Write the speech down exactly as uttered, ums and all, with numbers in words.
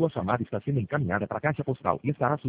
Sua chamada está sendo encaminhada para a caixa postal e estará